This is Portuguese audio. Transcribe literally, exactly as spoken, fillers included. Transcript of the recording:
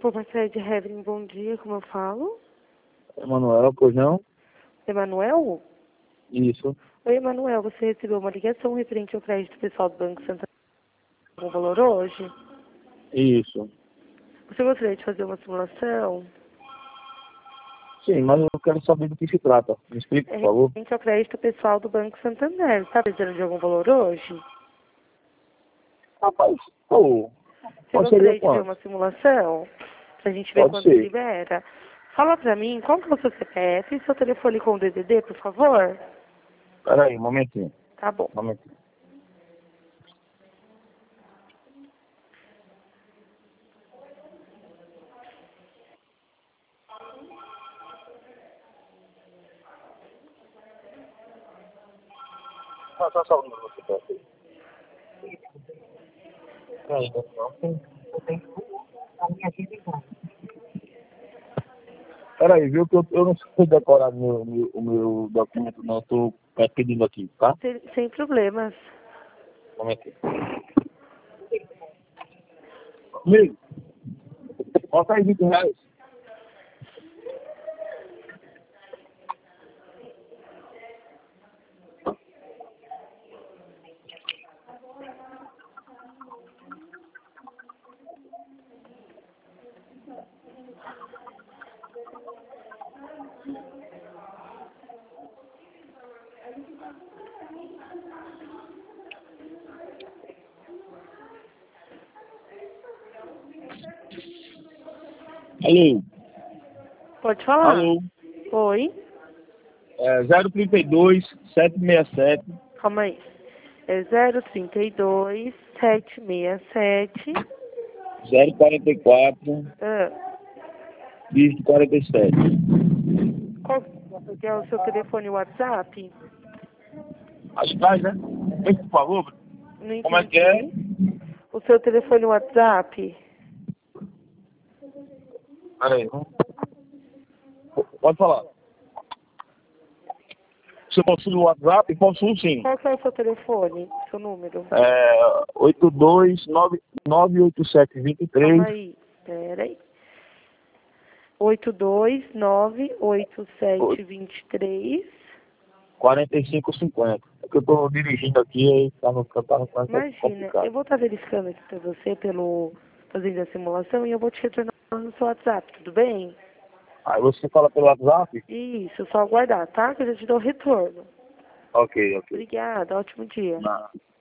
Farmacéutica de Heaven, bom dia, como eu falo? Emanuel, pois não? Emanuel? Isso. Oi, Emanuel, você recebeu uma ligação referente ao crédito pessoal do Banco Santander com o valor hoje? Isso. Você gostaria de fazer uma simulação? Sim, mas eu quero saber do que se trata. Me explique, É por favor. referente ao crédito pessoal do Banco Santander. Está precisando de algum valor hoje? Rapaz, pô, Você qual seria gostaria de ver quanto? uma simulação? Pra gente ver Pode quanto ser. libera? Fala pra mim, qual que é o seu C P F e seu telefone com o D D D, por favor? Peraí, um momentinho. Tá bom. Um momentinho. Ah, só só o número do C P F. Peraí, não tem. Peraí, viu que eu, eu não sei decorar meu, meu, o meu documento, não. Estou pedindo aqui, tá? Sem, sem problemas. Um momentinho. Amigo, bota aí vinte reais. Alô? Pode falar? Alô? Oi? É zero trinta e dois, setecentos e sessenta e sete. Calma aí. É zero trinta e dois, sete seis sete. zero quarenta e quatro, Ah, dígito quarenta e sete. qual que é o seu telefone WhatsApp? Atrás, né? Por favor. Não Como é que é? entendi. O seu telefone WhatsApp? Peraí. Pode falar. Você possui o WhatsApp? Possuo sim. Qual que é o seu telefone? Seu número? É oito dois nove oito sete dois Calma três. aí. Pera aí. oito dois nove oito sete dois três. quarenta e cinco cinquenta. É que eu tô dirigindo aqui e tá no tá no canto Imagina, eu complicado. vou estar verificando aqui para você pelo fazendo a simulação e eu vou te retornar no seu WhatsApp, tudo bem? Aí você fala pelo WhatsApp? Isso, só aguardar, tá? Que eu já te dou o retorno. Ok, ok. Obrigada, ótimo dia. Não.